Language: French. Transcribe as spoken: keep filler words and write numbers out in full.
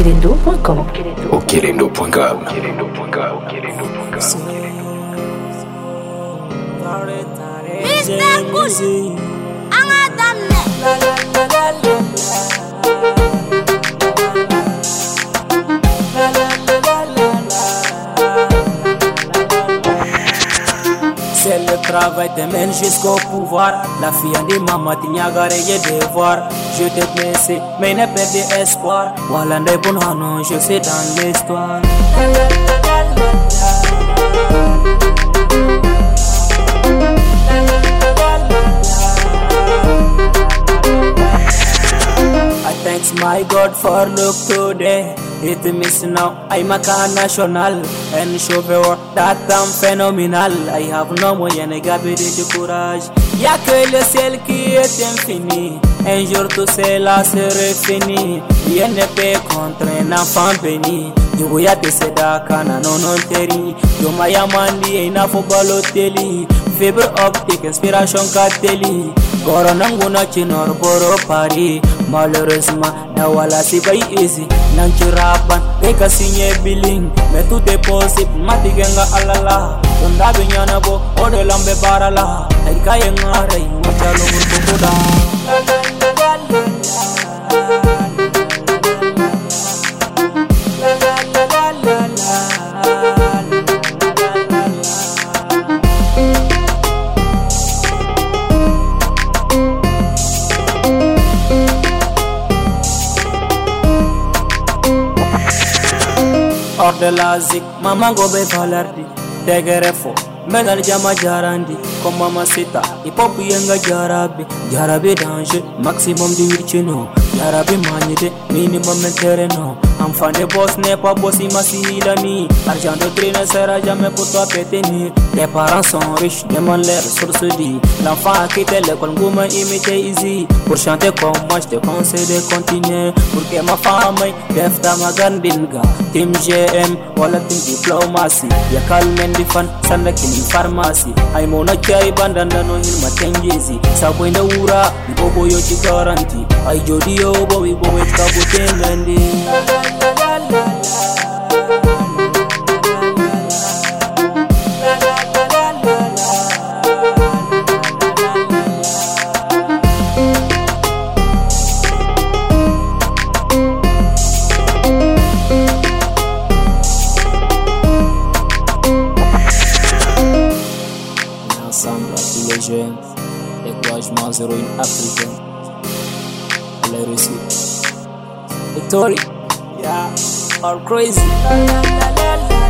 Okelendo point com. Okelendo point com. mister Good, angadamne. C'est le travail des mains jusqu'au pouvoir. La fille a dit maman tinha garé devoir. Je te blessé mais ne perds espoir. Voilà des bons hanon, je sais dans l'histoire. I thanks my God for look today. It means now I'm a car national and show the world that I'm phenomenal. I have no more and I got de courage. Y'a que le ciel qui est infini. Un jour tout cela serait fini. Rien ne peut contre un enfant béni. Yo ya te seda kana no non teri. Yo maya mandi ina fo baloteli. Fibre optique inspiration kateli. Goro nanguna chinor boro pari. Malheureusement na wala si bay easy. Nanchi rapan beka sinye billing. Mais tout est possible matigenga alala. Tonda binyana bo ode lambe barala. Ay kaye ngare wachalo murkoda. Hors de la zik, maman gobe valardi. Tegere fo, medal jama jarandi. Comme mama sita, hip hop yenga jarabi. Jarabi danger, maximum de virtuno. Jarabi manide, minimum terreno. Enfant de boss n'est pas boss, il m'a si l'ami. Argent de tri ne sera jamais pour toi péter. Tes parents sont riches, demande leur source dit. L'enfant a quitté l'école, gouma imité easy. Pour chanter comme moi, je te conseille de continuer. Pour que ma femme def ta ma gandinga. Team G M, wala team diplomacy. Ya kalmen di fan, sanda kini pharmacy. Ay mona chai bandanda no hilma tenjezi. Sabo ina ura, ibobo yo chikaranti. Ay jodi yo bo, ibobo ikabu tengandi. Ensemble à tous les jeunes, découragement zéro une africaine. Elle est reçue. Victory, yeah, all crazy.